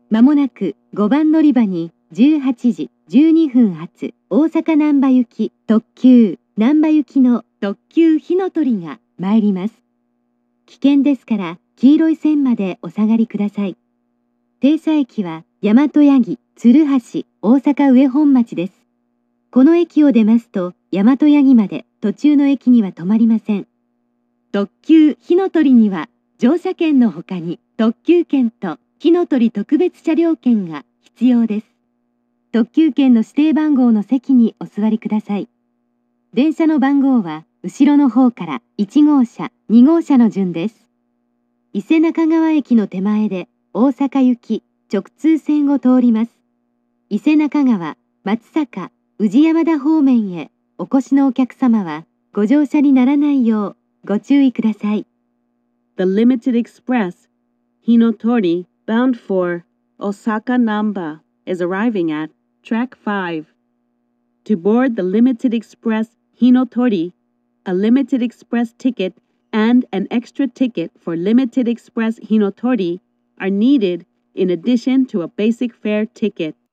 まもなく5番乗り場に18時12分発大阪難波行き特急難波行きの特急ひのとりが参ります。危険ですから黄色い線までお下がりください。停車駅は大和八木、鶴橋、大阪上本町です。この駅を出ますと大和八木まで途中の駅には止まりません。特急ひのとりには乗車券のほかに特急券とひのとり特別車両券が必要です。特急券の指定番号の席にお座りください。電車の番号は後ろの方から1号車、2号車の順です。伊勢中川駅の手前で大阪行き直通線を通ります。伊勢中川、松阪、宇治山田方面へお越しのお客様はご乗車にならないようご注意ください。 The Limited Express, Hinotori, bound for Osaka Namba, is arriving at track 5. To board the Limited Express Hinotori, a Limited Express ticket and an extra ticket for Limited Express Hinotori are needed in addition to a basic fare ticket.